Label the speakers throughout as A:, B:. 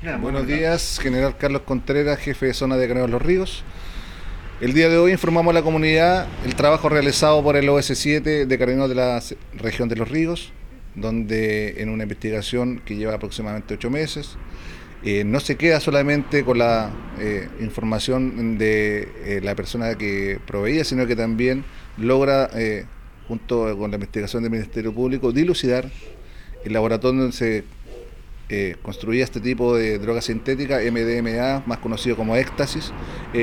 A: Buenos días, General Carlos Contreras, jefe de zona de Carabineros Los Ríos. El día de hoy informamos a la comunidad el trabajo realizado por el OS7 de Carabineros de la región de Los Ríos, donde en una investigación que lleva aproximadamente 8 meses, no se queda solamente con la información de la persona que proveía, sino que también logra, junto con la investigación del Ministerio Público, dilucidar el laboratorio donde se construía este tipo de droga sintética, MDMA, más conocido como éxtasis,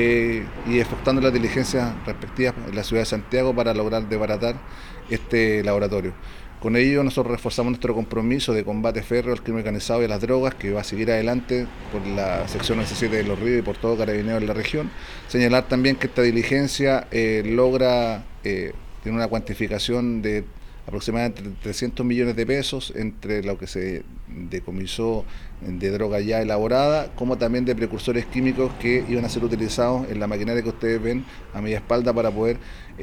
A: y efectuando las diligencias respectivas en la ciudad de Santiago para lograr desbaratar este laboratorio. Con ello nosotros reforzamos nuestro compromiso de combate férreo al crimen organizado y a las drogas, que va a seguir adelante por la sección OS7 de Los Ríos y por todo Carabineros de la región. Señalar también que esta diligencia logra tiene una cuantificación de aproximadamente 300 millones de pesos entre lo que se decomisó de droga ya elaborada, como también de precursores químicos que iban a ser utilizados en la maquinaria que ustedes ven a mi espalda para poder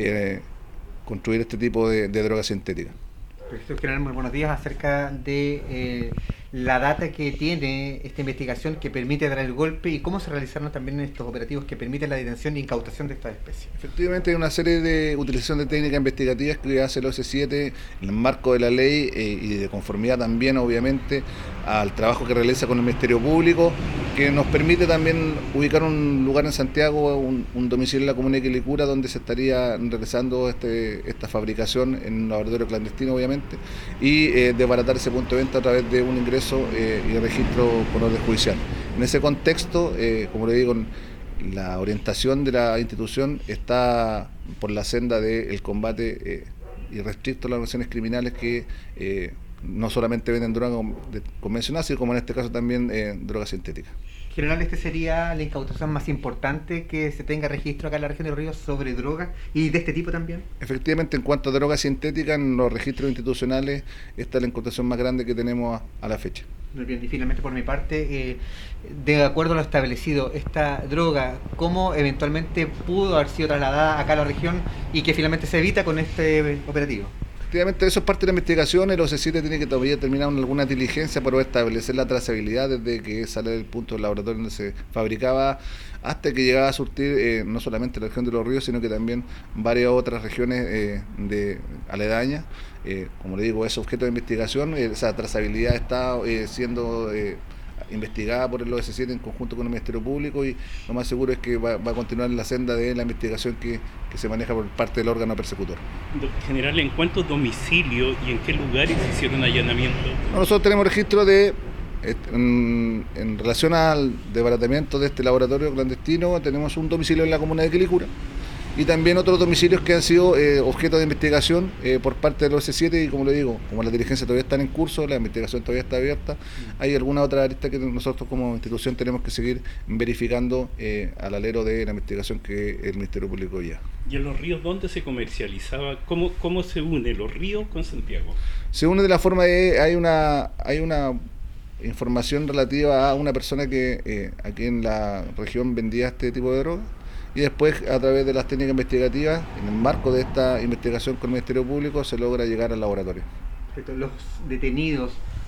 A: construir este tipo de droga sintética.
B: Profesor General, muy buenos días. Acerca de la data que tiene esta investigación que permite dar el golpe y cómo se realizaron también estos operativos que permiten la detención e incautación de estas especies.
A: Efectivamente, hay una serie de utilización de técnicas investigativas que hace el OS7 en el marco de la ley y de conformidad también, obviamente, al trabajo que realiza con el Ministerio Público, que nos permite también ubicar un lugar en Santiago, un domicilio en la comuna de Quilicura, donde se estaría realizando esta fabricación en un laboratorio clandestino, obviamente, y desbaratar ese punto de venta a través de un ingreso y registro por orden judicial. En ese contexto, como le digo, la orientación de la institución está por la senda del combate irrestricto a las organizaciones criminales que no solamente venden droga convencional, sino como en este caso también droga sintética.
B: General, ¿este sería la incautación más importante que se tenga registro acá en la región de Los Ríos sobre drogas y de este tipo también?
A: Efectivamente, en cuanto a droga sintética, en los registros institucionales, esta es la incautación más grande que tenemos a la fecha.
B: Muy bien, y finalmente por mi parte, de acuerdo a lo establecido, esta droga, ¿cómo eventualmente pudo haber sido trasladada acá a la región y que finalmente se evita con este operativo?
A: Efectivamente, eso es parte de la investigación. El OC7 tiene que todavía terminar alguna diligencia para establecer la trazabilidad desde que sale del punto del laboratorio donde se fabricaba hasta que llegaba a surtir no solamente la región de Los Ríos, sino que también varias otras regiones de aledañas. Como le digo, es objeto de investigación. Esa trazabilidad está siendo investigada por el OS7 en conjunto con el Ministerio Público, y lo más seguro es que va a continuar en la senda de la investigación que se maneja por parte del órgano persecutor.
C: General, ¿en cuántos domicilios y en qué lugares se hicieron allanamientos?
A: Nosotros tenemos registro de, en relación al desbaratamiento de este laboratorio clandestino, tenemos un domicilio en la comuna de Quilicura y también otros domicilios que han sido objeto de investigación por parte del OS7, y como le digo, como las diligencias todavía están en curso, la investigación todavía está abierta, hay alguna otra arista que nosotros como institución tenemos que seguir verificando al alero de la investigación que el Ministerio Público ya.
C: ¿Y en Los Ríos dónde se comercializaba? ¿Cómo se une Los Ríos con Santiago?
A: Se une de la forma de, hay una información relativa a una persona que aquí en la región vendía este tipo de droga, y después a través de las técnicas investigativas, en el marco de esta investigación con el Ministerio Público, se logra llegar al laboratorio.
B: Los detenidos